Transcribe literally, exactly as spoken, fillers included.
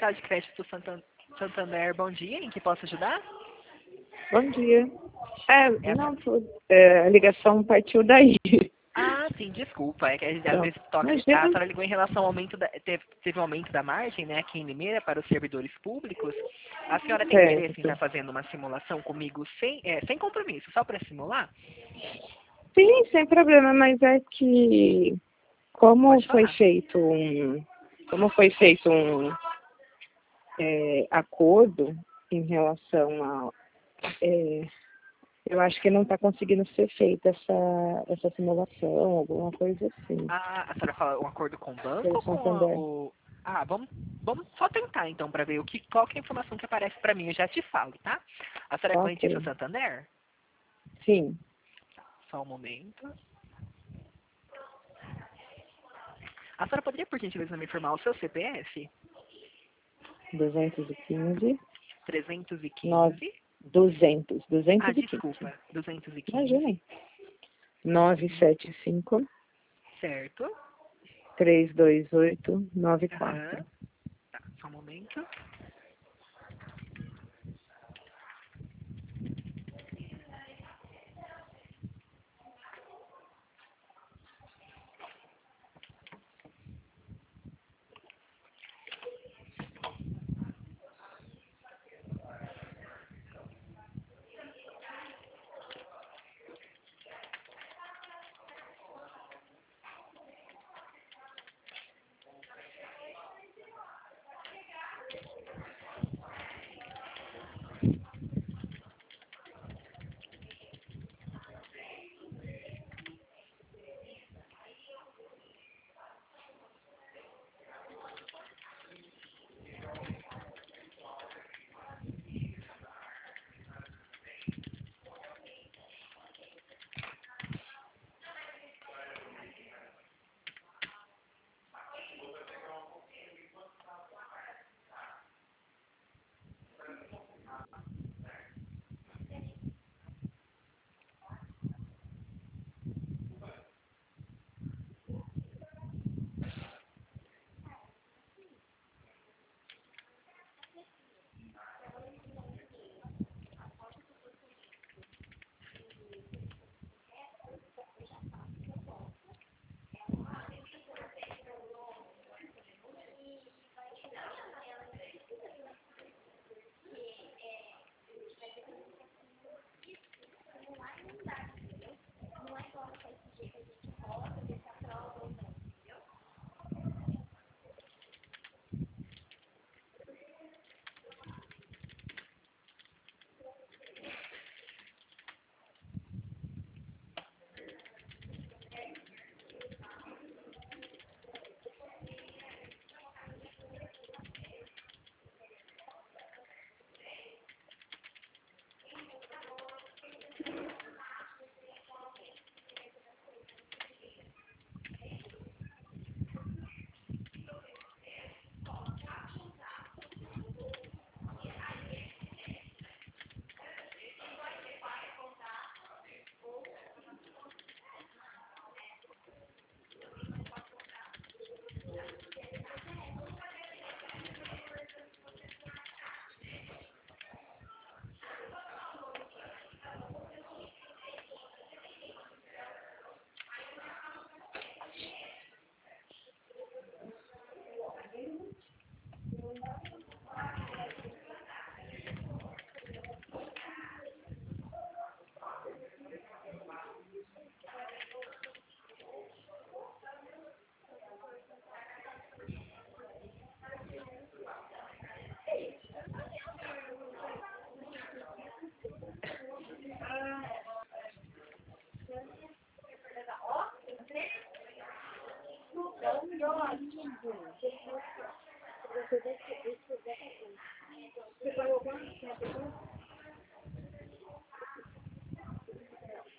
Central de Crédito Santan- Santander, bom dia, em que posso ajudar? Bom dia. É, Essa... não, tô- é, a ligação partiu daí. Ah, sim, desculpa, é que às Então, vezes toca... A imagina. senhora ligou em relação ao aumento da... Teve, teve um aumento da margem, né, aqui em Limeira para os servidores públicos. A senhora tem interesse em Certo. estar fazendo uma simulação comigo sem, é, sem compromisso, só para simular? Sim, sem problema, mas é que como Pode foi falar. feito um, como foi feito um é, acordo em relação a, é, eu acho que não está conseguindo ser feita essa, essa simulação, alguma coisa assim, Ah, a senhora fala um acordo com o banco pelo ou com a- Santander. o... Ah, vamos, vamos só tentar então para ver o que, qual que é a informação que aparece para mim, eu já te falo, tá? A senhora é clientista Ok. Santander? Sim, Só um momento. A senhora poderia, por gentileza, me informar o seu C P F? duzentos e quinze, nove, trezentos e quinze. duzentos, Ah, duzentos e quinze. desculpa. duzentos e Imagina. quinze. nove sete cinco, Certo. três dois oito, nove quatro. Aham. Tá, só um momento.